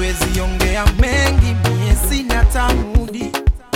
siwezi ongea mengi, mie sina tamudi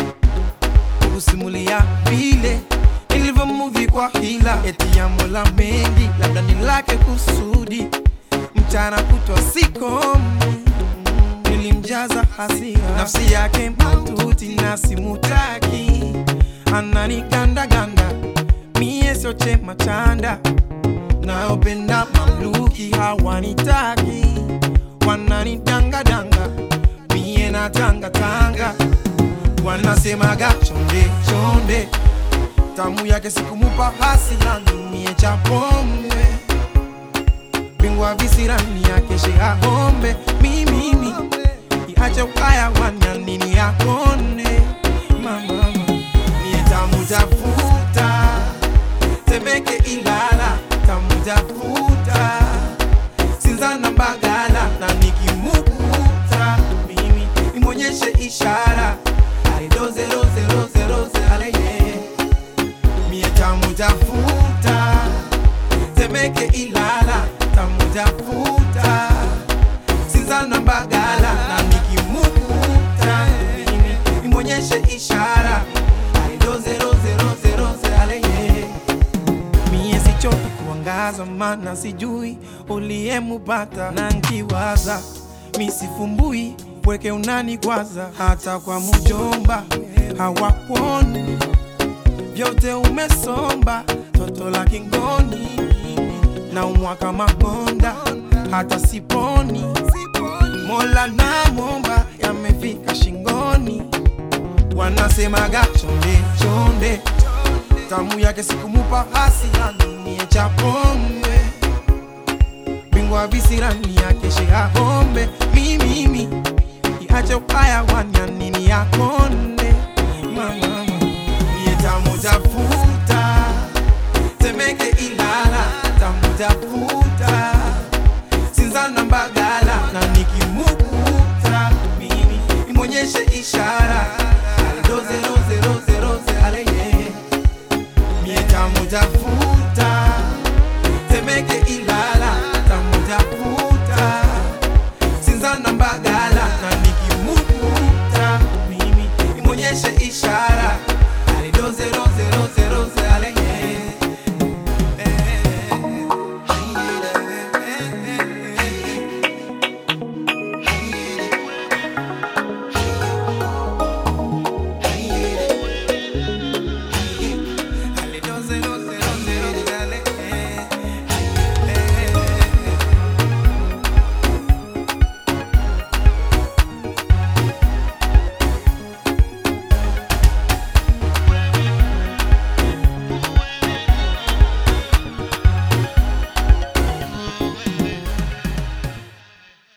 kusimulia vile nilivyomuvi kwa hila. Eti ya Mola mengi, labda ni lake kusudi. Mchana kutwa sikomi, nilimjaza hasira. Nafsi yake matuti na simutaki, anani ganda ganda, mie sio chema chanda. Naopenda mamluki hawanitaki, wanani danga danga, mie na tanga tanga. Wanasemaga chonde chonde, tamu yake sikumupa hasila, mie cha pombe. Bingwa visirani yake shea hombe, mimi iache ukaya wanya nini yakone. Mama mie tamu tafuta, Temeke Ilala, tamu tafuta, Sinzana Mbagala, na nikimukuta mimi nimonyeshe ishara. Doze roze roze roze aleye, mie tamu tafuta, Temeke Ilala, tamu tafuta, Sinzana Mbagala, na nikimukuta mimi nimonyeshe ishara. Doze roze roze roze aleye, mie sichoki kuangaza mana sijui uliyemupata. Na nkiwaza misifumbui weke unani kwaza, hata kwa mjomba hawaponi, vyote umesomba toto la kingoni. Na umwaka magonda hata siponi, Mola na momba yamefika shingoni. Wanasemaga chonde chonde, tamu yake sikumupa hasila, mie cha pombe. Bingwa visirani yake shea hombe, mimi iache ukaya wanya nini yakone. Mama mie tamu tafuta, Temeke Ilala, tamu tafuta, Sinzana Mbagala, na nikimukuta mimi nimonyeshe ishara. Doze roze roze roze aleye, mie tamu tafuta, Temeke Ilala, tamu tafuta, Sinzana Mbagala, na nikimukuta mimi nimonyeshe ishara.